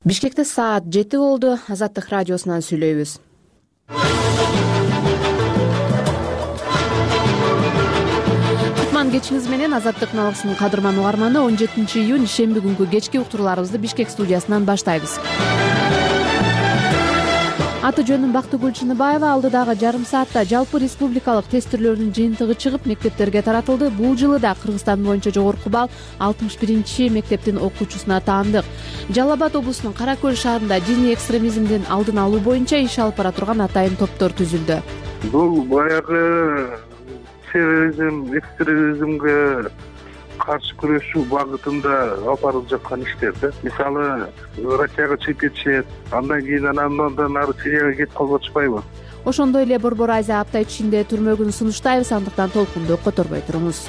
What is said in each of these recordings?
Бишкекте саат 7 болду. Азаттык радиосунан сүйлөйбүз. Кутман кечиңиз менен Азаттык налыксынын кадырман угарманы 17-июнь шемби күнкү кечки уктурууларыбызды Бишкек студиясынан баштайбыз. Аты жөнүм Бактыгүл Чыныбаева. Алдыдагы жарым саатта жалпы республикалык тестирлөрдүн жыйынтыгы чыгып, мектептерге таратылды. Бул жылы да Кыргызстан боюнча жогорку балл 61 мектептин окуучусуна таандык. Жалал Абад облусунун Кара Көл шаарында диний экстремизмдин алдын алуу боюнча иш алып бара турган атайын топтор түзүлдү. Бул баягы терроризм, экстремизмге каршы күрөшүү багытында алып барылып жаткан иштер да. Мисалы, Россияга чыгып кетишет, андан кийин андан ары Сирияга кетип калып атышпайбы? Ошондой эле Борбор Азия апта ичинде түрмөгүн сунуштайбыз, андыктан толкунду которбой туруңуз.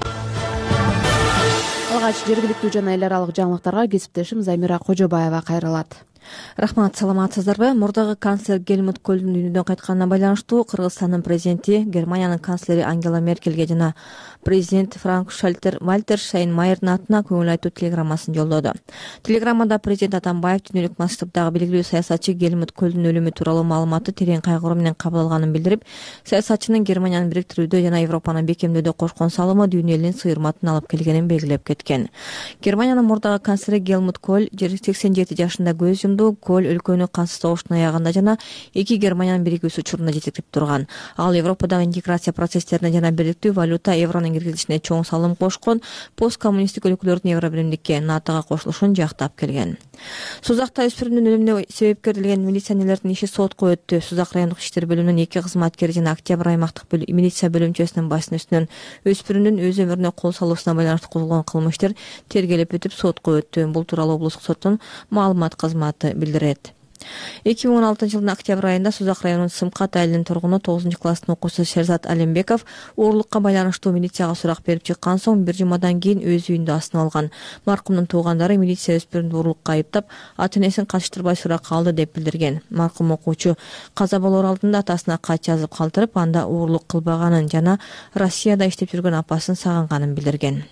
Алгач жергиликтүү жана эл аралык жаңылыктарга кесиптешим Замира Кожобаева кайрылат. Рахмат, саламатсыздарбы? Мурдагы канцлер Гельмут Кольдун дүйнөдөн кайтканына байланыштуу Кыргызстандын президенти Германиянын канцлери Ангела Меркельге жана президент Франк Вальтер Штайнмайердин атына көңүл айтуу телеграммасын жолдоду. Телеграммада президент Атамбаев дүйнөлүк масштабдагы белгилүү саясатчы Гельмут Кольдун өлүмү тууралуу маалыматты терең кайгыруу менен кабыл алганын билдирип, саясатчынын Германияны бириктирүүдө жана Европаны бекемдөөдө кошкон салымы дүйнө элинин сыйырматын алып келгенин белгилеп кеткен. Германиянын мурдагы канцлери Гельмут Коль 87 жашында көз жумду. Коль өлкөнү кансыз согуштун аягында жана эки Германиянын биригүүсү учурунда жетектеп турган. Ал Европадагы интеграция процесстерине жана бириктүү валюта евронун киргизилишине чоң салым кошкон, посткоммунисттик өлкөлөрдүн Евробиримдикке, НАТОга кошулушун жактап келген. Сузакта өспүрүмдүн өлүмүнө себепкер делген милиционерлердин иши сотко өттү. Сузак райондук иштер бөлүмүнүн эки кызматкери жана Октябрь аймактык милиция бөлүмчөсүнүн башчынын үстүнөн өспүрүмдүн өз өмүрүнө кол салуусуна байланыштуу козголгон кылмыш иштер тергелип өтүп сотко өттү. Бул тууралуу облустук соттун маалымат кызматы билдирет. 2016 жылдын октябрь айында Сузак районунун Сымкат айылынын тургуну 9-класстын окуучусу Шерзат Алимбеков уурулукка байланыштуу милицияга сурак берип чыккан соң бир жумадан кийин өз үйүндө асынып алган. Маркумдун туугандары милиция өспүрүмдү уурулукка айыптап, ата-энесин катыштырбай суракка алды деп билдирген. Маркум окуучу каза болоор алдында атасына кат жазып калтырып, анда уурулук кылбаганын жана Россияда иштеп жүргөн апасын сагынганын билдирген.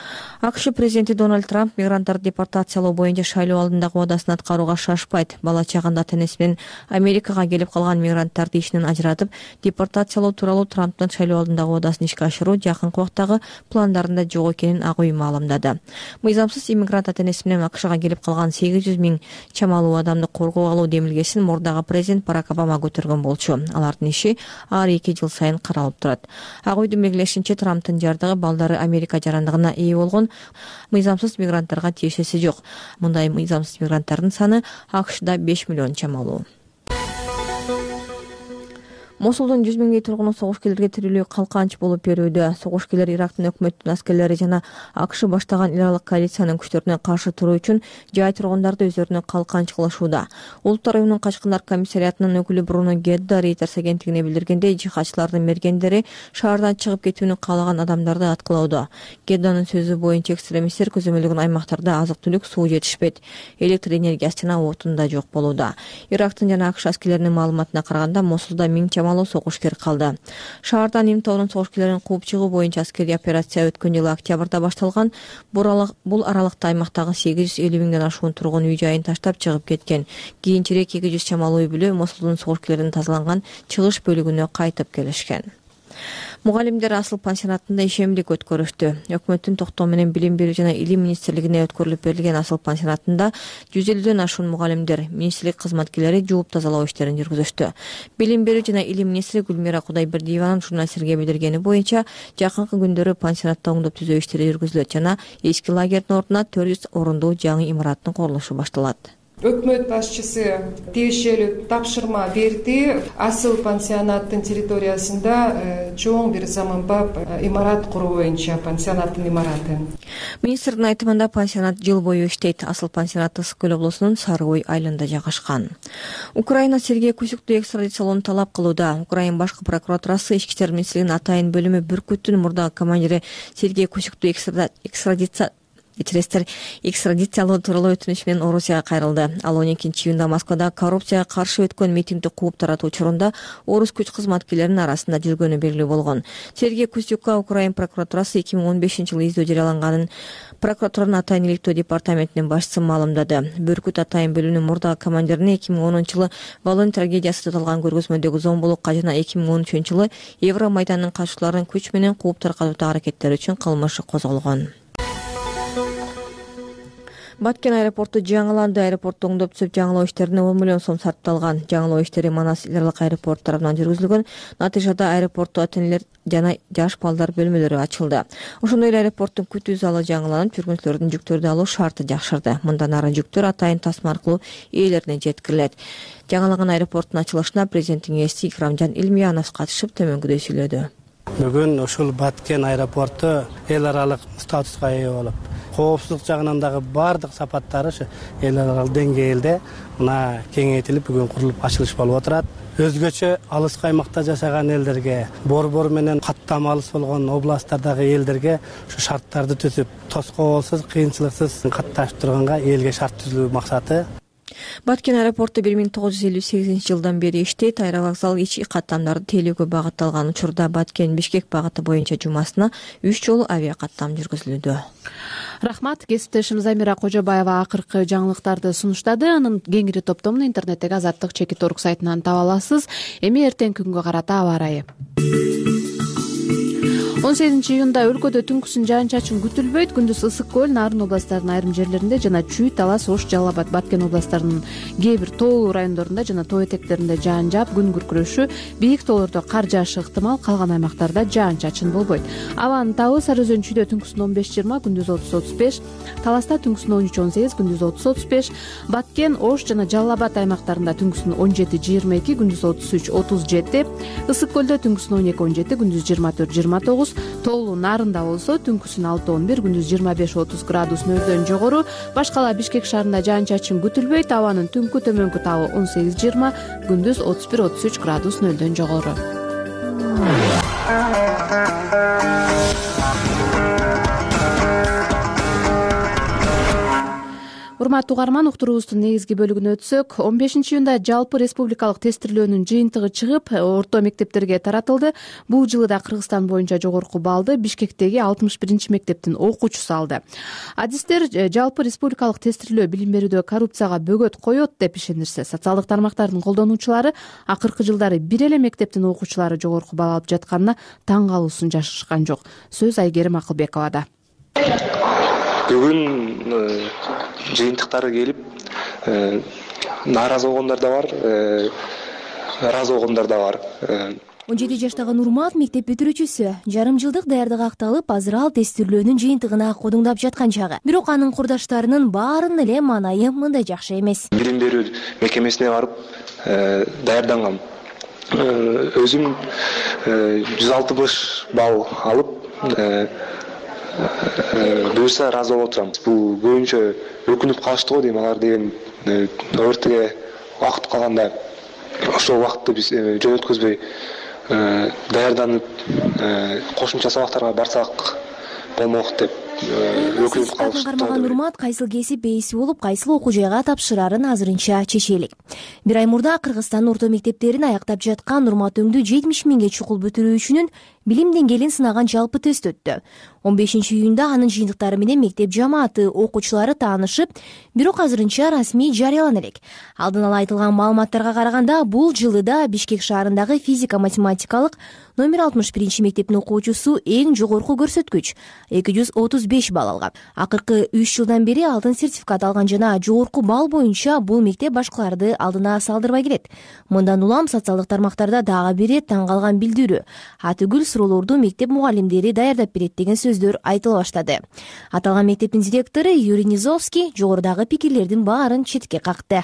АКШ президенти Дональд Трамп мигранттарды депортациялоо боюнча шайлоо алдындагы убадасын аткарууга шашпайт. Бала чагында ата-энеси менен Америкага келип калган мигранттарды ишинен ажыратып, депортациялоо тууралуу Трамптын шайлоо алдындагы убадасын ишке ашыруу жакынкы убактагы пландарында жок экенин ак үй маалымдады. Мыйзамсыз иммигрант ата-энеси менен АКШга келип калган 800 миң чамалуу адамды коргоо алуу демилгесин мурдагы президент Барак Обама көтөргөн болчу. Алардын иши ар 2 жыл сайын каралып турат. Ак үйдүн белгилешинче, Трамптын жардыгы балдары Америка жарандыгына ээ болгон мыйзамсыз мигранттарга тиешеси жок. Мындай мыйзамсыз мигранттардын саны АКШда 5 миллион чамалуу. Мосулдун 100 миңдей тургуну согушкерлерге тирүүлүү калканч болуп берүүдө. Согушкерлер Ирактын өкмөттүн аскерлери жана АКШ баштаган эл аралык коалициянын күчтөрүнө каршы туруу үчүн жай тургундарды өздөрүнө калканч кылышууда. Улуттар уюмунун Качкындар комиссариатынын өкүлү Бруно Гедда Reuters агенттигине билдиргендей, жихадчылардын мергендери шаардан чыгып кетүүнү каалаган адамдарды аткылоодо. Гедданын сөзү боюнча, экстремисттер көзөмөлдөгөн аймактарда азык-түлүк, суу жетишпейт, электр энергиясы жана отун да жок болууда. Ирактын жана АКШ аскерлеринин маалыматына караганда, Мосулда 1000 чамалуу согушкер калды. Шаардан Ним тобунун согушкерлерин кууп чыгуу боюнча аскерий операция өткөн жылы октябрда башталган. Бул аралыкта аймактагы 850 миңден ашуун тургун үй жайын таштап чыгып кеткен. Кийинчерээк 200 чамалуу үй бүлө Мосулдун согушкерлеринин тазаланган чыгыш бөлүгүнө кайтып келишкен. Мугалимдер Асыл пансионатында ишемдик өткөрүштү. Өкмөттүн токтоо менен Билим берүү жана Илим министрлигине өткөрүлүп берилген Асыл пансионатында 150ден ашуун мугалимдер, министрлик кызматкерлери жууп тазалоо иштерин жүргүзүштү. Билим берүү жана Илим министри Гүлмира Кудайбердиеванын журналисттерге билдиргени боюнча, жакынкы күндөрү пансионатта оңдоп түзөө иштери жүргүзүлөт жана эски лагердин ордуна 400 орундуу жаңы имараттын курулушу башталат. Өкмөт башчысы тиешелүү тапшырма берди. Асыл пансионаттын территориясында чоң бир заманбап имарат куруу боюнча пансионаттын имараты. Министрдин айтымында пансионат жыл бою иштейт. Асыл пансионаты Ысык көл облусунун Сары Ой айылында жайгашкан. Украина Сергей Кусюкту экстрадициялоону талап кылууда. Украина башкы прокуратурасы Ички иштер министрлигинин атайын бөлүмү Бүркүттүн мурдагы командири Сергей Кусюкту кечиресиздер, экстрадициялоо тууралуу өтүнүч менен Орусияга кайрылды. Ал 12-июнда Москвада коррупцияга каршы өткөн митингди кууп таратуу учурунда орус күч кызматкерлеринин арасында жүргөнү белгилүү болгон. Сергей Кустюкка Украин прокуратурасы 2015-жылы издөө жарыяланганын прокуратуранын Атайын иликтөө департаментинин башчысы маалымдады. Бүркүт Атайын бөлүмүнүн мурдагы командирине 2010-жылы Волонь трагедиясы таталган көргөзмөдөгү зомбулукка жана 2013-жылы Евромайдандын катышууларын күч менен кууп таркатуу аракеттери үчүн кылмыш козголгон. Баткен аэропорту жаңыланды. Аэропорту оңдоп түзөп жаңылоо иштерине 10 миллион сом сарпталган. Жаңылоо иштери Манас Ирлик аэропорт тарабынан жүргүзүлгөн. Натыйжада аэропортто ата-энелер жана жаш балдар бөлмөлөрү ачылды. Ошондой эле аэропорттун күтүү залы жаңыланып, жүргүнчүлөрдүн жүктөрдү алуу шарты жакшырды. Мындан ары жүктөр атайын тасма аркылуу ээлерине жеткирилет. Жаңылаган аэропорттун ачылышына президенттин ээси Икрамжан Илмиянов катышып төмөнгүдөй сүйлөдү. Бүгүн ушул Баткен аэропорту эл аралык статуска ээ болуп, коопсуздук жагынан дагы бардык сапаттары эл аралык деңгээлде мына кеңейтилип бүгүн курулуп ачылыш болуп отурат. Өзгөчө алыс аймакта жашаган элдерге, борбор менен каттама алыс болгон областтардагы элдерге ушу шарттарды түзүп, тоскоолсуз, кыйынчылыксыз катташып турганга элге шарт түзүү максаты. Баткен аэропорту 1958-жылдан бери иштейт. Аэровокзал ички каттамдарды тейлөөгө багытталган учурда Баткен Бишкек багыты боюнча жумасына 3 жолу авиа каттам жүргүзүлүүдө. Рахмат, кесиптешим Замира Кожобаева акыркы жаңылыктарды сунуштады. Анын кеңири топтомун интернеттеги Азаттык _org сайтынан таба аласыз. Эми эртеңки күнгө карата аба ырайы. 18-июнда өлкөдө түнкүсүн жаан-чачын күтүлбөйт. Күндүз ысык көл, Нарын областарынын айрым жерлеринде жана Чүй, Талас, Ош, Жалал Абад, Баткен областарынын кээ бир тоолуу райондорунда жана тоо этектеринде жаан жаап, күн күркүрөшү, бийик тоолордо кар жаашы ыктымал, калган аймактарда жаан-чачын болбойт. Абанын табы Сары Өзөн Чүйдө түнкүсүн 15-20, күндүз 30-35, Таласта түнкүсүн 13-18, күндүз 30-35, Баткен, Ош жана Жалал Абад аймактарында түнкүсүн 17-22, күндүз 33-37, Ысык көлдө түнкүсүн 12-17, күндүз 24-29, тоолуу Нарында болсо түнкүсүн 6-11, күндүз 25-30 градус нөлдөн жогору. Башкала Бишкек шаарында жаан-чачын күтүлбөйт. Абанын түнкү төмөнкү табы 18-20, күндүз 31-33 градус нөлдөн жогору. Урматтуу угарман, уктуруубуздун негизги бөлүгүнө өтсөк, 15-июнда жалпы республикалык тестирлөөнүн жыйынтыгы чыгып, орто мектептерге таратылды. Бул жылы да Кыргызстан боюнча жогорку баллды Бишкектеги 61 мектептин окуучусу алды. Адистер жалпы республикалык тестирлөө билим берүүдө коррупцияга бөгөт коет деп ишенирсе, социалдык тармактардын колдонуучулары акыркы жылдары бир эле мектептин окуучулары жогорку балл алып жатканына таң калуусун жашырышкан жок. Сөз Айгерим Акылбековада. Бүгүн жыйынтыктары келип, нааразы болгондар да бар, ыраазы болгондар да бар. 17 жаштагы Нурмат мектеп бүтүрүүчүсү. Жарым жылдык даярдык акталып, азыр ал тестирлөөнүн жыйынтыгына кодуңдап жаткан чагы. Бирок анын курдаштарынын баарынын эле маанайы мындай жакшы эмес. Билим берүү мекемесине барып даярдангам. Өзүм 160 балл алып, буюрса ыраазы болуп турам. Бул көбүнчө өкүнүп калышты го дейм, алар деген өртүгө убакыт калганда ошол убакытты биз жөнөткөзбөй даярданып кошумча сабактарга барсак болмок деп өкүнүп калышты. Кармаган Нурмат кайсыл кесип ээси болуп, кайсыл окуу жайга тапшырарын азырынча чече элек. Бир ай мурда Кыргызстандын орто мектептерин аяктап жаткан Нурмат өңдүү 70 миңге чукул бүтүрүүчүнүн билим деңгээлин сынаган жалпы тест өттү. 15-июнда анын жыйынтыктары менен мектеп жамааты, окуучулары таанышып, бирок азырынча расмий жарыялана элек. Алдын ала айтылган маалыматтарга караганда, бул жылы да Бишкек шаарындагы физика-математикалык номер 61 мектептин окуучусу эң жогорку көрсөткүч 235 балл алган. Акыркы 3 жылдан бери алтын сертификат алган жана жогорку балл боюнча бул мектеп башкаларды алдына салдырбай келет. Мындан улам социалдык тармактарда дагы бир таң калган билдирүү. Атүгүл суроолорду мектеп мугалимдери даярдап берет деген сөздөр айтыла баштады. Аталган мектептин директору Юрий Низовский жогорудагы пикирлердин баарын четке какты.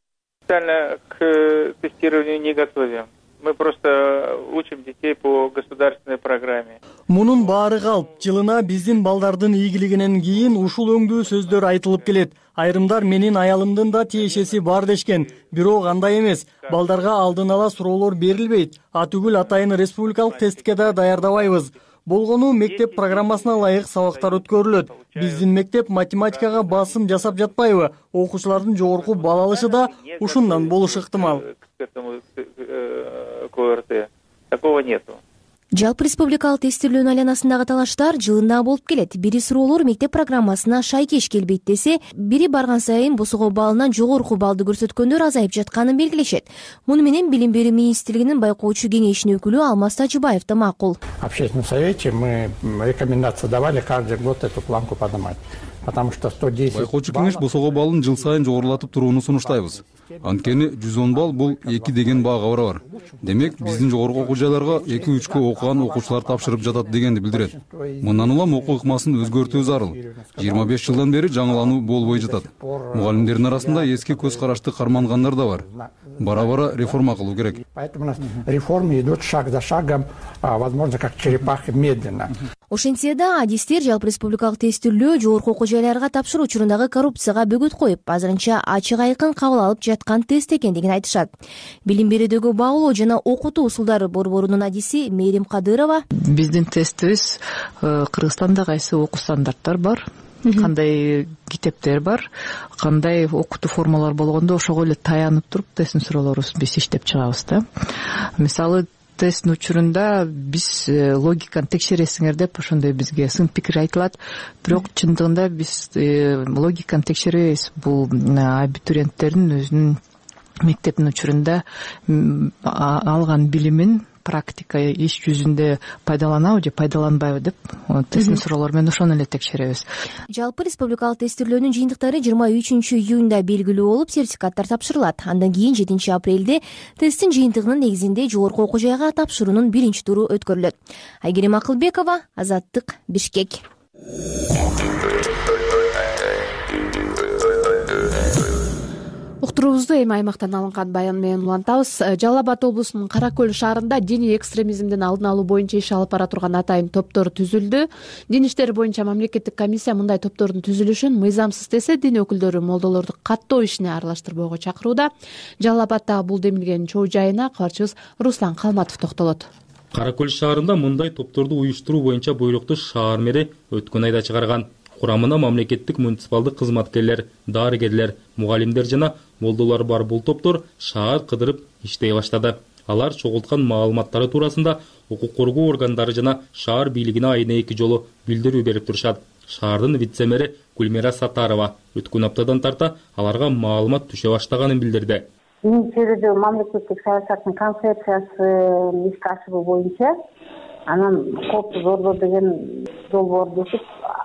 К тестированию не готовим. Мы просто учим детей по государственной программе. Мунун баары калп, жылына биздин балдардын ийгилигинен кийин ушул өңдүү сөздөр айтылып келет. Айрымдар менин аялымдын да тиешеси бар дешкен. Бирок андай эмес. Балдарга алдын ала суроолор берилбейт. Атүгүл атайын республикалык тестке да даярдабайбыз. болгону мектеп программасына ылайык сабактар өткөрүлөт. Биздин мектеп математикага басым жасап жатпайбы? Окуучулардын жогорку балл алышы да ушундан болушу ыктымал. Такого нету. Жалпы республикалык тестирлөөнүн айланасындагы талаштар жылында болуп келет. Бири суроолор мектеп программасына шайкеш келбейт десе, бири барган сайын БСО балынан жогорку баллды көрсөткөндөр азайып жатканын белгилешет. Муну менен Билим берүү министрлигинин байкоочу кеңешинин өкүлү Алмаз Тажибаев да макул. В общественном совете мы рекомендации давали каждый год эту планку поднимать. Потому что 110 байкоочу кеңеш БСО баллын жыл сайын жогорулатып турууну сунуштайбыз. Анткени 110 балл бул 2 деген баага барабар. Демек, биздин жогорку окуу жайларга 2-3кө окуган окуучулар тапшырып жатат дегенди билдирет. Мындан улам окуу ыкмасын өзгөртүү зарыл. 25 жылдан бери жаңылануу болбой жатат. Мугалимдердин арасында эски көз карашты кармангандар да бар. Бара-бара реформа кылуу керек. Поэтому у нас реформы идут шаг за шагом, возможно, как черепахи, медленно. Ошентсе да адистер жалпы республикалык тестирлөө жогорку окуу жайларга тапшыруу учурундағы коррупцияга бөгөт коюп, азырынча ачык айкын кабыл алып жаткан тест экендигин айтышат. Билим берүүдөгү багуулоо жана окутуу усулдары борборунун адиси Мээрим Кадырова: биздин тестибиз Кыргызстанда кайсы окуу стандарттар бар, кандай китептер бар, кандай окутуу формалар болгондо ошого эле таянып туруп тесттин суроолорубузду биз иштеп чыгабыз да. Мисалы тесттин учурунда биз логиканы текшересиңер деп ошондой бизге сын пикир айтылат. Бирок чындыгында биз логиканы текшеребейбиз. Бул абитуриенттердин өзүнүн мектептин учурунда алган билимин практика иш жүзүндө пайдаланабы же пайдаланбайбы деп тесттин суроолору менен ошону эле текшеребиз. Жалпы республикалык тестирлөөнүн жыйынтыктары 23-июнда белгилүү болуп, сертификаттар тапшырылат. Андан кийин 7-апрелде тесттин жыйынтыгынын негизинде жогорку окуу жайга тапшыруунун биринчи туру өткөрүлөт. Айгерим Акылбекова, Азаттык, Бишкек. Уктуруубузду эми аймактан алынган баян менен улантабыз. Жалал Абад облусунун Кара Көл шаарында диний экстремизмдин алдын алуу боюнча иш алып бара турган атайын топтор түзүлдү. Дин иштери боюнча мамлекеттик комиссия мындай топтордун түзүлүшүн мыйзамсыз десе, дин өкүлдөрү молдолорду каттоо ишине аралаштырбоого чакырууда. Жалал Абаддагы бул демилгенин чоо жайына кабарчыбыз Руслан Калматов токтолот. Кара Көл шаарында мындай топторду уюштуруу боюнча буйрукту шаар мэри өткөн айда чыгарган. Курамына мамлекеттик муниципалдык кызматкерлер, дарыгерлер, мугалимдер жана молдолор бар бул топтор шаар кыдырып иштей баштады. Алар чогулткан маалыматтары туурасында укук коргоо органдары жана шаар бийлигине айына 2 жолу билдирүү берип турушат. Шаардын вице-мэри Гүлмира Сатарова өткөн аптадан тарта аларга маалымат түшө баштаганын билдирди. Министрликте мамлекеттик саясаттын концепциясы ишке ашыруу боюнча анан коопсуз ордо деген долбоор десип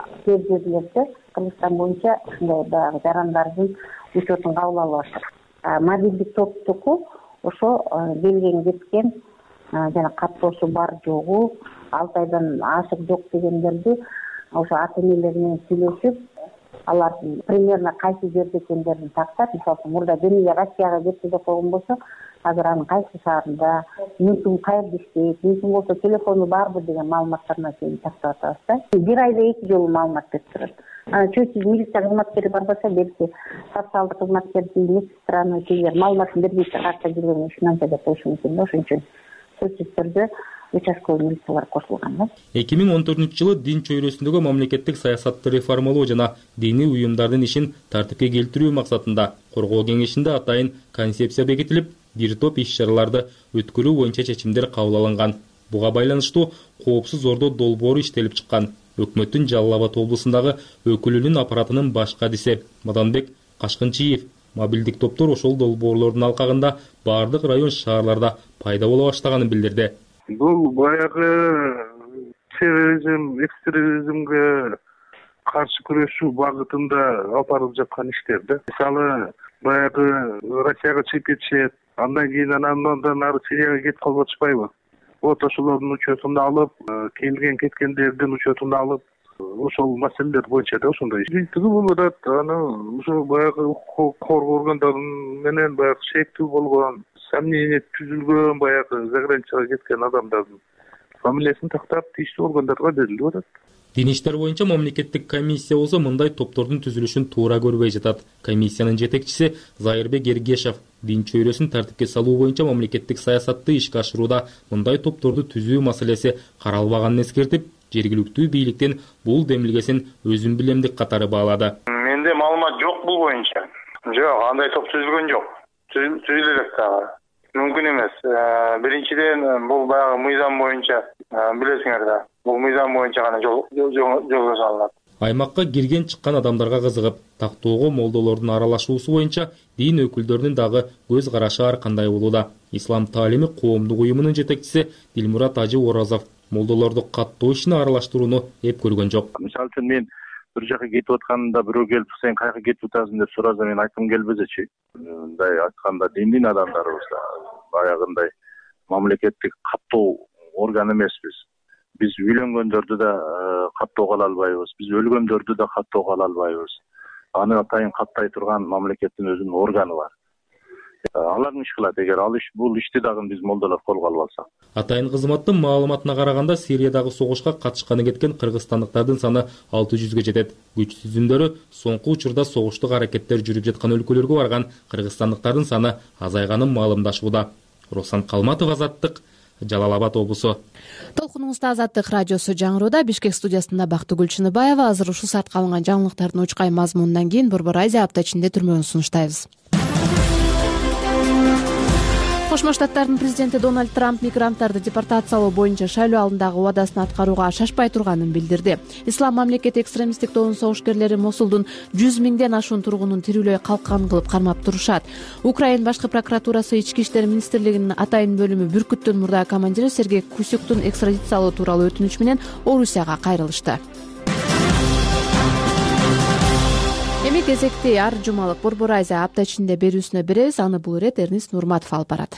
жерлерде Кыргызстан боюнча ушундай баягы жарандардын учетун кабыл алып атат. Мобилдик топтуку ошо келген кеткен жана каттоосу бар жогу 6 айдан ашык жок дегендерди ошо ата-энелер менен сүйлөшүп, алар примерно кайсы жерде экендерин тактап, мисалы мурда Демиге Россияга кетти деп койгон болсо, азыр анын кайсы шаарында, мүмкүн кайерде иштейт, мүмкүн болсо телефону барбы деген маалыматтарына чейин тактап атабыз да. Бир айда 2 жолу маалымат берип турат. Чөйсүз милиция кызматкери барбаса, белки социалдык кызматкер, медсестраны тегер маалыматын бербей таркатта жүргөн ушунча деп коюшу мүмкүн да. Ошон үчүн сөзсүз түрдө участкалык милициялар кошулган да. 2014-жылы дин чөйрөсүндөгү мамлекеттик саясатты реформалоо жана диний уюмдардын ишин тартипке келтирүү максатында коргоо кеңешинде атайын концепция бекитилип, бир топ иш-чараларды өткөрүү боюнча чечимдер кабыл алынган. Буга байланыштуу коопсуз ордо долбоору иштелип чыккан. Өкмөттүн Жалал Абад облусундагы өкүлүнүн аппаратынын баш кадиси Маданбек Кашкынчиев мобилдик топтор ошол долбоорлордун алкагында бардык район шаарларда пайда боло баштаганын билдирди. Бул баягы терроризм, экстремизмге каршы күрөшүү багытында алып барылып жаткан иштер да. Мисалы баягы Россияга чыгып кетишет, андан кийин андан ары Сирияга кетип калып атышпайбы? Вот ошолордун учетун алып, келген кеткендердин учетун алып, ошол маселелер боюнча да ошондой жыйынтыгы болуп атат. Аны ошо баягы коргоо органдарын менен баягы шектүү болгон, сомнение түзүлгөн баягы заграничкага кеткен адамдардын фамилиясын тактап тийиштүү органдарга берилип атат. Дин иштер боюнча мамлекеттик комиссия болсо мындай топтордун түзүлүшүн туура көрбөй жатат. Комиссиянын жетекчиси Зайырбек Эргешев дин чөйрөсүн тартипке салуу боюнча мамлекеттик саясатты ишке ашырууда мындай топторду түзүү маселеси каралбаганын эскертип, жергиликтүү бийликтин бул демилгесин өзүм билемдик катары баалады. Менде маалымат жок бул боюнча. Жок, андай топ түзүлгөн жок. Түзүлө элек дагы. Мүмкүн эмес. Биринчиден бул баягы мыйзам боюнча билесиңер да. Бул мыйзам боюнча гана жолго салынат. Аймакка кирген чыккан адамдарга кызыгып, тактоого молдолордун аралашуусу боюнча дин өкүлдөрүнүн дагы көз карашы ар кандай болууда. Ислам таалими коомдук уюмунун жетекчиси Дилмурат Ажы Оразов молдолорду каттоо ишине аралаштырууну эп көргөн жок. Мисалы үчүн мен бир жака кетип атканда бирөө келип сен кайерге кетип атасың деп сураса мен айткым келбесечи. Мындай айтканда диндин адамдарыбыз да баягындай мамлекеттик каттоо орган эмеспиз. Биз үйлөнгөндөрдү да каттоого ала албайбыз. Биз өлгөндөрдү да каттоого ала албайбыз. Аны атайын каттай турган мамлекеттин өзүнүн органы бар. Алар иш кылат эгер ал иш бул ишти дагы биз молдолор колго алып алсак. Атайын кызматтын маалыматына караганда Сириядагы согушка катышканы кеткен кыргызстандыктардын саны 600-гө жетет. Күч түзүмдөрү соңку учурда согуштук аракеттер жүрүп жаткан өлкөлөргө барган кыргызстандыктардын саны азайганын маалымдашууда. Руслан Калматов, Азаттык, Жалал Абад облусу. Толкунуңузда Азаттык радиосу жаңыроодо. Бишкек студиясында Бактыгүл Чыныбаева. Азыр ушул саатка алынган жаңылыктардын учкай мазмунунан кийин Борбор Азия апта ичинде түрмөгүн сунуштайбыз. Кошмо Штаттардын президенти Дональд Трамп мигранттарды депортациялоо боюнча шайлоо алдындагы убадасын аткарууга шашпай турганын билдирди. Ислам мамлекети экстремисттик тобунун согушкерлери Мосулдун 100 миңден ашуун тургунун тирүүлөй калкан кылып кармап турушат. Украина башкы прокуратурасы Ички иштер министрлигинин атайын бөлүмү Бүркүттүн мурдагы командири Сергей Кусюктун экстрадициялоо тууралуу өтүнүч менен Орусияга кайрылышты. Эми кезекти ар жумалык Борбор Азия апта ичинде берүүсүнө беребиз. Аны бул ирет Эрнист Нурматов алып барат.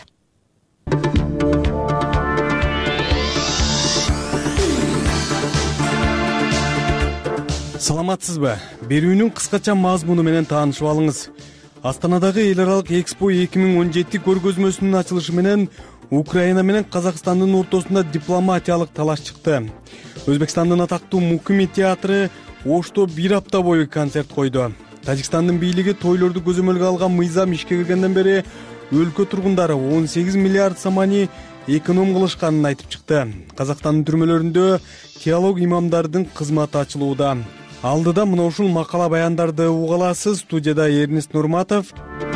Саламатсызбы? Берүүнүн кыскача мазмуну менен таанышып алыңыз. Астанадагы эл аралык Экспо 2017 көргөзмөсүнүн ачылышы менен Украина менен Казакстандын ортосунда дипломатиялык талаш чыкты. Өзбекстандын атактуу Мукими театры Ошто бир апта бою концерт койду. Тажикстандын бийлиги тойлорду көзөмөлгө алган мыйзам ишке киргенден бери өлкө тургундары 18 миллиард сомани эконом кылышканын айтып чыкты. Казакстандын түрмөлөрүндө теолог имамдардын кызматы ачылууда. Алдыда мына ушул макала баяндарды уга аласыз. Студияда Эрнист Нурматов.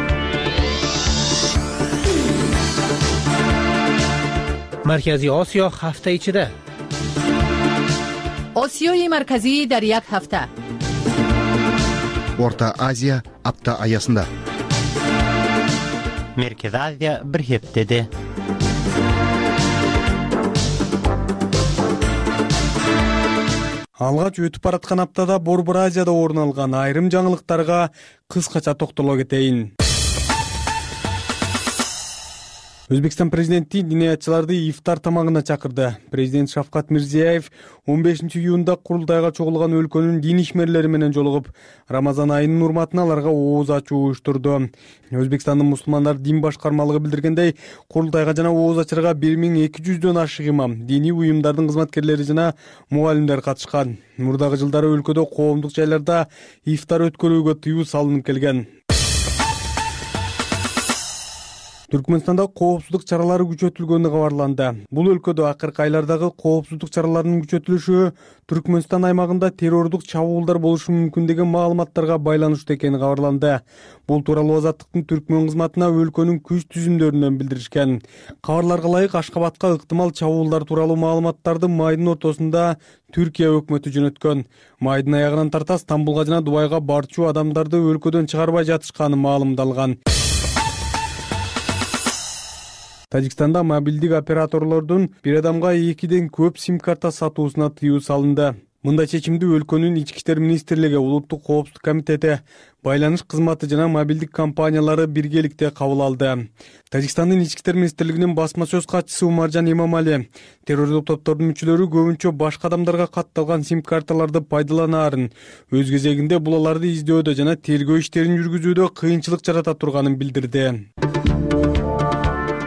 Маркази Осиё ҳафта ичида. Осиёи марказӣ дар як ҳафта. Орта Азия апта аясында. Меркез Азия бир ҳептеде. Алгач өтүп бараткан аптада Борбор Азияда орун алган айрым жаңылыктарга кыскача токтоло кетейин. Өзбекстан президенти диниятчыларды ифтар тамагына чакырды. Президент Шавкат Мирзиёев 15 июнда курултайга чогулган өлкөнүн дин ишмерлери менен жолугуп, Рамазан айынын урматына аларга ооз ачуу уюштурду. Өзбекстандын мусулмандар дин башкармалыгы билдиргендей, курултайга жана ооз ачырга 1200дөн ашык имам, диний уюмдардын кызматкерлери жана мугалимдер катышкан. Мурдагы жылдары өлкөдө коомдук жайларда ифтар өткөрүүгө тыюу салынып келген. Түркмөнстанда коопсуздук чаралары күчөтүлгөнү кабарланды. Бул өлкөдө акыркы айлардагы коопсуздук чараларынын күчөтүлүшү Түркмөнстан аймагында террордук чабуулдар болушу мүмкүн деген маалыматтарга байланыштуу экени кабарланды. Бул тууралуу Азаттыктын Түркмөн кызматына өлкөнүн күч түзүмдөрүнөн билдиришкен. Кабарларга ылайык Ашкабадка ыктымал чабуулдар тууралуу маалыматтарды майдын ортосунда Түркия өкмөтү жөнөткөн. Майдын аягынан тарта Стамбулга жана Дубайга барчу адамдарды өлкөдөн чыгарбай жатышканы маалымдалган. Тажикстанда мобилдик операторлордун бир адамга 2ден көп сим-карта сатуусуна тыюу салынды. Мындай чечимди өлкөнүн Ички иштер министрлиги, Улуттук коопсуздук комитети, байланыш кызматы жана мобилдик компаниялары биргеликте кабыл алды. Тажикстандын Ички иштер министрлигинин басма сөз катчысы Умаржан Имамали террордук топтордун мүчөлөрү көбүнчө башка адамдарга катталган сим-карталарды пайдаланаарын, өз кезегинде бул аларды издөөдө жана тергөө иштерин жүргүзүүдө кыйынчылык жарата турганын билдирди.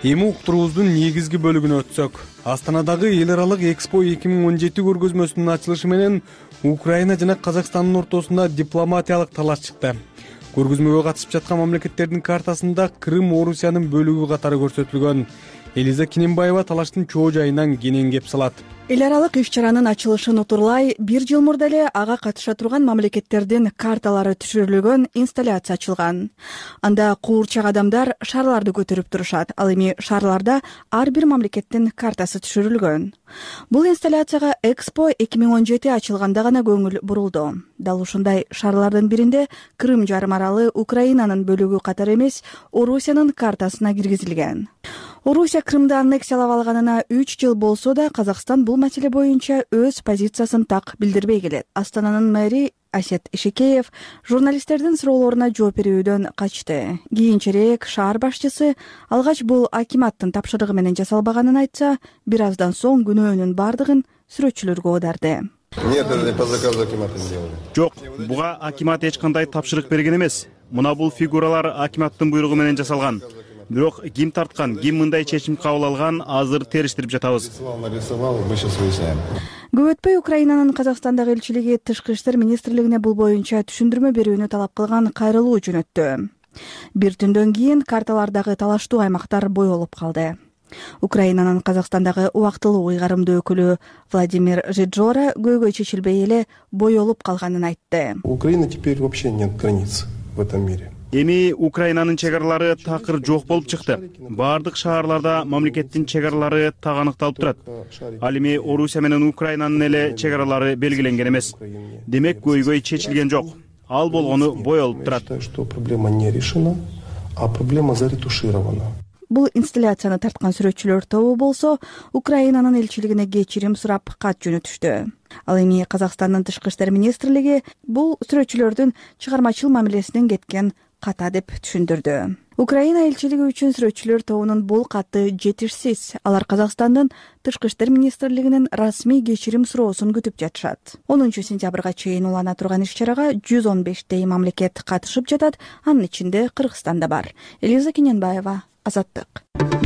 Эми уктуруубуздун негизги бөлүгүнө өтсөк, Астанадагы эл аралык Экспо 2017 көргөзмөсүнүн ачылышы менен Украина жана Казакстандын ортосунда дипломатиялык талаш чыкты. Көргөзмөгө катышып жаткан мамлекеттердин картасында Крым Орусиянын бөлүгү катары көрсөтүлгөн. Элиза Кинембаева талаштын чоо жайынан кенен кеп салат. Эл аралык иш-чаранын ачылышын утурлай, бир жыл мурда эле ага катыша турган мамлекеттердин карталары түшүрүлгөн инсталляция ачылган. Анда куурчак адамдар шарларды көтөрүп турушат. Ал эми шарларда ар бир мамлекеттин картасы түшүрүлгөн. Бул инсталляцияга Экспо 2017 ачылганда гана көңүл бурулду. Дал ушундай шарлардын биринде Крым жарым аралы Украинанын бөлүгү катары эмес, Орусиянын картасына киргизилген. Орусия Крымды аннексиялап алганына 3 жыл болсо да, Казакстан бул маселе боюнча өз позициясын так билдирбей келет. Астананын мэри Асет Ишекеев журналисттердин суроолоруна жооп берүүдөн качты. Кийинчерээк шаар башчысы алгач бул акиматтын тапшырыгы менен жасалбаганын айтса, бир аздан соң күнөөнүн бардыгын сүрөтчүлөргө оодарды. Нет, это по заказу акимата сделали. Жок, буга акимат эч кандай тапшырык берген эмес. Мына бул фигуралар акиматтын буйругу менен жасалган. Бирок ким тарткан, ким мындай чечим кабыл алган, азыр териштирип жатабыз. Нарисовал, мы сейчас выясняем. Көп өтпөй Украинанын Казакстандагы элчилиги Тышкы иштер министрлигине бул боюнча түшүндүрмө берүүнү талап кылган кайрылуу жөнөттү. Бир түндөн кийин карталардагы талаштуу аймактар боелуп калды. Украинанын Казакстандагы убактылуу ыйгарымдуу өкүлү Владимир Жиджора көйгөй чечилбей эле боелуп калганын айтты. У Украины теперь вообще нет границ в этом мире. Эми Украинанын чегаралары такыр жок болуп чыкты. Бардык шаарларда мамлекеттин чегаралары так аныкталып турат. Ал эми Орусия менен Украинанын эле чегаралары белгиленген эмес. Демек көйгөй чечилген жок. Ал болгону боелуп турат. Что проблема не решена, а проблема заретуширована. Бул инсталляцияны тарткан сүрөтчүлөр тобу болсо, Украинанын элчилигине кечирим сурап кат жөнөтүштү. Ал эми Казакстандын Тышкы иштер министрлиги бул сүрөтчүлөрдүн чыгармачыл мамилесинен кеткен ката деп түшүндүрдү. Украина элчилиги үчүн сүрөтчүлөр тобунун бул каты жетишсиз. Алар Казакстандын Тышкы иштер министрлигинин расмий кечирим суроосун күтүп жатышат. 10 сентябрга чейин улана турган иш-чарага 115 мамлекет катышып жатат, анын ичинде Кыргызстан да бар. Элиза Кинембаева, Азаттык.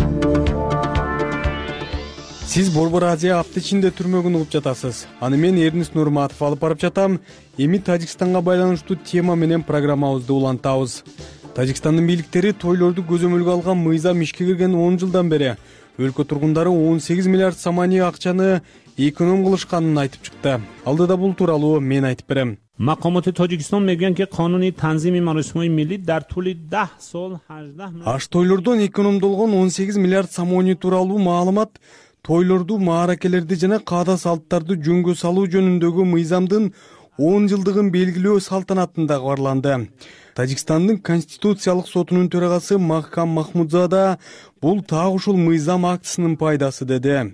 Сиз Борбор Азия апта ичинде түрмөгүн угуп жатасыз. Аны мен Эрнис Нурматов алып барып жатам. Эми Тажикстанга байланыштуу тема менен программабызды улантабыз. Тажикстандын бийликтери тойлорду көзөмөлгө алган мыйзам ишке кирген 10 жылдан бери өлкө тургундары 18 миллиард самани акчаны эконом кылышканын айтып чыкты. Алдыда бул тууралуу мен айтып берем. مقامات تاجیکستان میگن که قانون تنظیم مراسم‌های ملی در طول 10 سال 18 Аш тойлордон экономдолгон 18 миллиард самони тууралуу маалымат тойлорду, мааракелерди жана каада салттарды жөнгө салуу жөнүндөгү мыйзамдын 10 жылдыгын белгилөө салтанатында кабарланды. Тажикстандын Конституциялык сотунун төрагасы Махкам Махмудзада бул так ушул мыйзам актысынын пайдасы деди.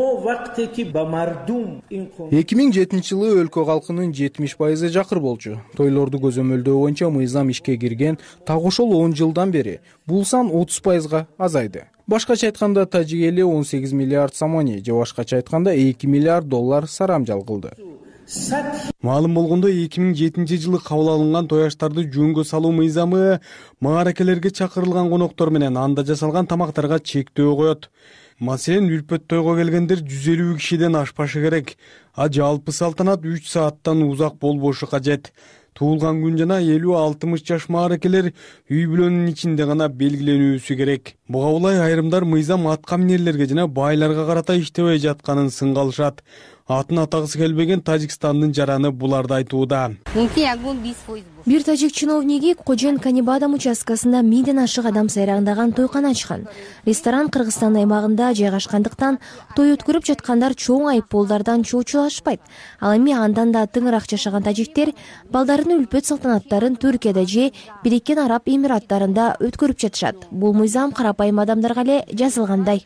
2007 жылы өлкө калкынын 70% жакыр болчу. Тойлорду көзөмөлдөө боюнча мыйзам ишке кирген так ошол 10 жылдан бери бул сан 30%га азайды. Башкача айтканда тажик эли 18 миллиард самони же башкача айтканда 2 миллиард доллар сарамжал кылды. Маалым болгондой 2007 жылы кабыл алынган тояштарды жөнгө салуу мыйзамы мааракелерге чакырылган коноктор менен анда жасалган тамактарга чектөө коет. Маселен, үлпөт тойго келгендер 150 кишиден ашпашы керек. А жалпы салтанат 3 сааттан узак болбошу кажет. Туулган күн жана 50-60 жаш мааракелер үй бүлөнүн ичинде гана белгиленүүсү керек. Буга улай айрымдар мыйзам атка минерлерге жана байларга карата иштебей жатканын сынгалышат. Атын атагысы келбеген Тажикстандын жараны буларды айтууда. Бир тажик чиновниги Кожен Канибадам участкасында 1000ден ашык адам сайраңдаган тойкана ачкан. Ресторан Кыргызстан аймагында жайгашкандыктан той өткөрүп жаткандар чоң айыпполдардан чоочулашпайт. Ал эми андан да тыңыраак жашаган тажиктер балдарынын үлпөт салтанаттарын Түркияда же Бириккен Араб Эмираттарында өткөрүп жатышат. Бул мыйзам карапайым адамдарга эле жазылгандай.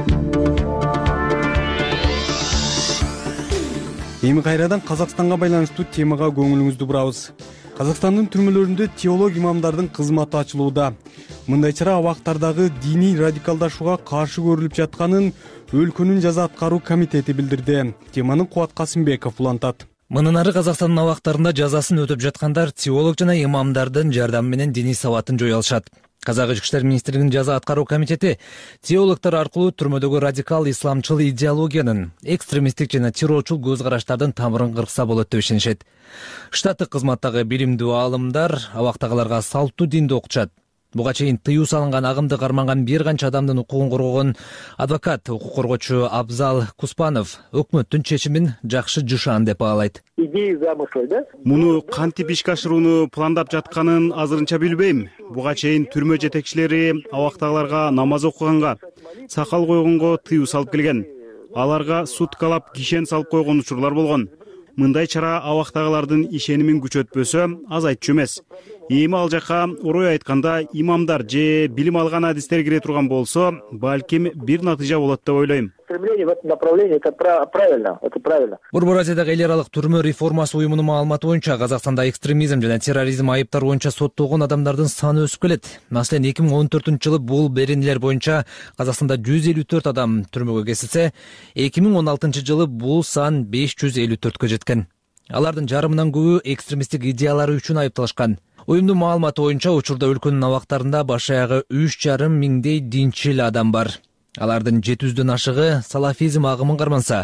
Эми кайрадан Казакстанга байланыштуу темага көңүлүңүздү бурабыз. Казакстандын түрмөлөрүндө теолог имамдардын кызматы ачылууда. Мындай чара абактардагы диний радикалдашууга каршы көрүлүп жатканын өлкөнүн жаза аткаруу комитети билдирди. Теманы Кубат Касымбеков улантат. Мындан ары Казакстандын абактарында жазасын өтөп жаткандар теолог жана имамдардын жардамы менен диний сабатын жой алышат. Казак Ички иштер министрлигинин жаза аткаруу комитети теологдор аркылуу түрмөдөгү радикал исламчыл идеологиянын, экстремисттик жана террорчул көз караштардын тамырын кыркса болот деп ишенишет. Штаттык кызматтагы билимдүү аалымдар абактагыларга салттуу динди окутушат. Буга чейин тыюу салынган агымды карманган бир канча адамдын укугун коргогон адвокат, укук коргоочу Абзал Куспанов өкмөттүн чечимин жакшы жышаан деп баалайт. Идея замысла, да? Муну кантип ишке ашырууну пландап жатканын азырынча билбейм. Буга чейин түрмө жетекчилери абактагыларга намаз окуганга, сакал койгонго тыюу салып келген. Аларга суткалап кишен салып койгон учурлар болгон. Мындай чара абактагылардын ишенимин күчөтпөсө азайтчу эмес. Эми ал жака орой айтканда имамдар же билим алган адистер кире турган болсо, балким бир натыйжа болот деп ойлойм. Стремление в этом направлении это правильно, это правильно. Борбор Азиядагы эл аралык түрмө реформасы уюмунун маалыматы боюнча Казакстанда экстремизм жана терроризм айыптары боюнча соттолгон адамдардын саны өсүп келет. Маселен 2014-жылы бул беренелер боюнча Казакстанда 154 адам түрмөгө кесилсе, 2016-жылы бул сан 554-кө жеткен. Алардын жарымынан көбү экстремисттик идеялары үчүн айыпталышкан. Уюмдун маалыматы боюнча учурда өлкөнүн абактарында баш аягы 3,5 миңдей динчил адам бар. Алардын 700дөн ашыгы салафизм агымын карманса,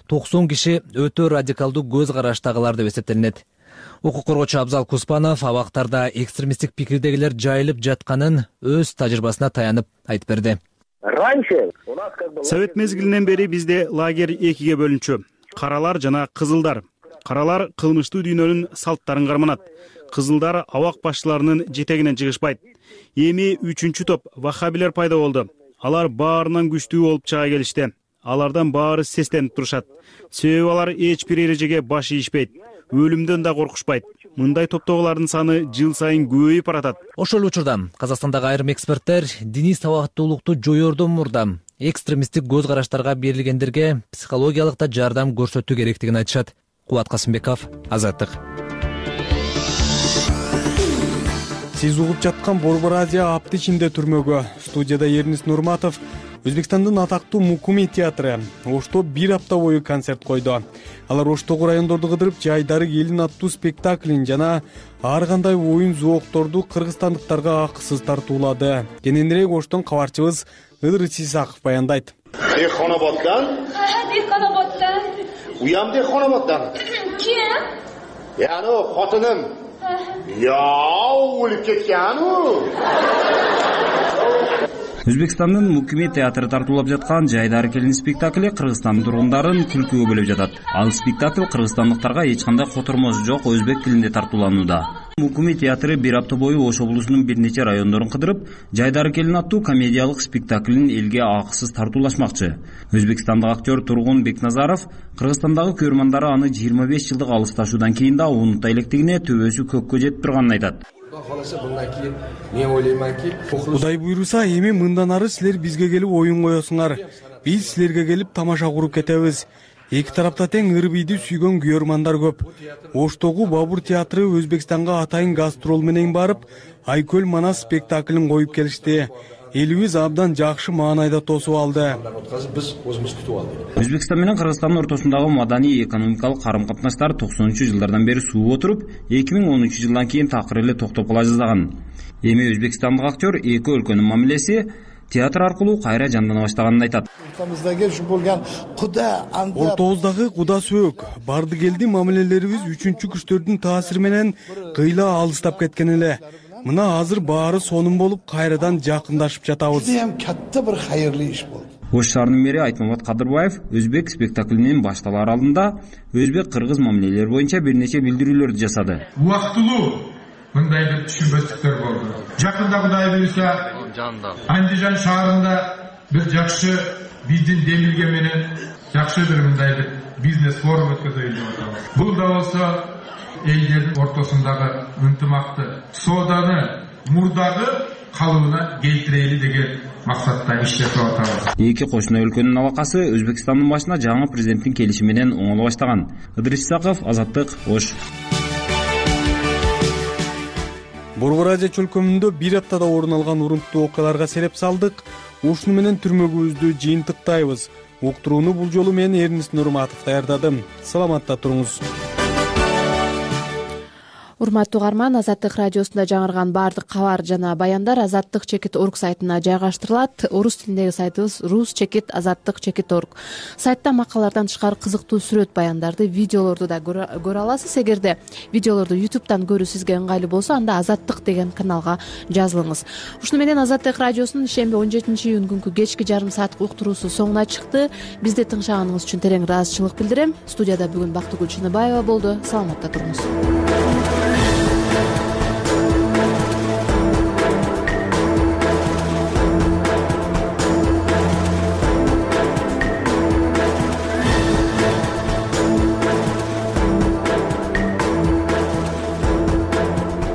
90 киши өтө радикалдуу көз караштагылар деп эсептелинет. Укук коргоочу Абзал Куспанов абактарда экстремисттик пикирдегилер жайылып жатканын өз тажрыйбасына таянып айтып берди. Раньше Совет мезгилинен бери бизде лагерь экиге бөлүнчү. Каралар жана кызылдар. Каралар кылмыштуу дүйнөнүн салттарын карманат. Кызылдар абак башчыларынын жетегинен чыгышпайт. Эми 3-чү топ ваххабилер пайда болду. Алар баарынан күчтүү болуп чыга келишти. Алардан баары сестенип турушат. Себеби алар эч бир эрежеге баш ийишпейт. Өлүмдөн да коркушпайт. Мындай топтогулардын саны жыл сайын көбөйүп баратат. Ошол учурда Казакстандагы айрым эксперттер диний сабаттуулукту жоёрдон мурда экстремисттик көз караштарга берилгендерге психологиялык да жардам көрсөтүү керектигин айтышат. Кубат Касымбеков, Азаттык. Сиз угуп жаткан Борбор Азия апты ичинде түрмөгө. Студияда Эрнис Нурматов. Өзбекстандын атактуу Мукуми театры Ошто бир апта бою концерт койду. Алар Оштогу райондорду кыдырып, жайдары келин аттуу спектаклин жана ар кандай оюн зоокторду кыргызстандыктарга акысыз тартуулады. Кененирээк Оштон кабарчыбыз Ыдыр Исаков баяндайт. Dehqonoboddan? Ha, Dehqonoboddan. Uyam Dehqonoboddan. Kim? Yani o xotinim. Ya, o'lib ketgan-u. Өзбекстандын Мукуми театры тартуулап жаткан жайдары келин спектакли Кыргызстандын тургундарын күлкүгө бөлөп жатат. Ал спектакль кыргызстандыктарга эч кандай котормосу жок өзбек тилинде тартууланууда. Мукуми театры бир апта бою Ош облусунун бир нече райондорун кыдырып, жайдары келин аттуу комедиялык спектаклин элге акысыз тартуулашмакчы. Өзбекстандык актер Тургун Бекназаров Кыргызстандагы көрмандары аны 25 жылдык алысташуудан кийин да унута электигине төбөсү көккө жетип турганын айтат. Кудай буйруса, эми мындан ары силер бизге келип оюн коесуңар. Биз силерге келип тамаша куруп кетебиз. Эки тарапта тең ырбийди сүйгөн күйөрмандар көп. Оштогу Бабур театры Өзбекстанга атайын гастрол менен барып, Айкөл Манас спектаклин коюп келишти. Элибиз абдан жакшы маанайда тосуп алды. Өзбекстан менен Кыргызстандын ортосундагы маданий экономикалык карым-катнаштар 90-жылдардан бери сууп отуруп, 2013-жылдан кийин такыр эле токтоп кала жаздаган. Эми өзбекстандык актер эки өлкөнүн мамилеси театр аркылуу кайра жандана баштаганын айтат. Ортобуздагы куда сөөк, барды келди мамилелерибиз 3-чү күчтөрдүн таасири менен кыйла алыстап кеткен эле. Мына азыр баары сонун болуп, кайрадан жакындашып жатабыз. Ош шаарынын мэри Айтмамат Кадырбаев өзбек спектаклинин башталар алдында өзбек-кыргыз мамилелери боюнча бир нече билдирүүлөрдү жасады. Убактылуу мындай бир түшүнбөстүктөр болду. Жакында Кудай буйруса Андижан шаарында бир жакшы биздин Демирге менен жакшы бир мындай бир бизнес форум өткөзөйүн деп атабыз. Бул да болсо элдердин ортосундагы ынтымакты, сооданы мурдагы калыбына келтирели деген максатта иш жасап атабыз. Эки кошуна өлкөнүн алакасы Өзбекстандын башына жаңы президенттин келиши менен оңоло баштаган. Ыдыр Исаков, Азаттык, Ош. Борбор Азия чөлкөмүндө бир аптада орун алган урунттуу окуяларга сереп салдык. Ушуну менен түрмөгүбүздү жыйынтыктайбыз. Уктурууну бул жолу мен Эрнис Нурматов даярдадым. Саламатта туруңуз. урматтуу угарман, Азаттык радиосунда жаңырган баардык кабар жана баяндар azattik.org сайтына жайгаштырылат. Орус тилиндеги сайтыбыз rus.azattik.org. Сайтта макалалардан тышкары кызыктуу сүрөт баяндарды, видеолорду да көрө аласыз. Эгерде видеолорду YouTube'дан көрүү сизге ыңгайлуу болсо, анда Азаттык деген каналга жазылыңыз. Ушуну менен Азаттык радиосунун ишемби 17-июнь күнкү кечки жарым сааттык уктуруусу соңуна чыкты. Бизди тыңшаганыңыз үчүн терең ыраазычылык билдирем. Студияда бүгүн Бактыгүл Чыныбаева болду. Саламатта туруңуз.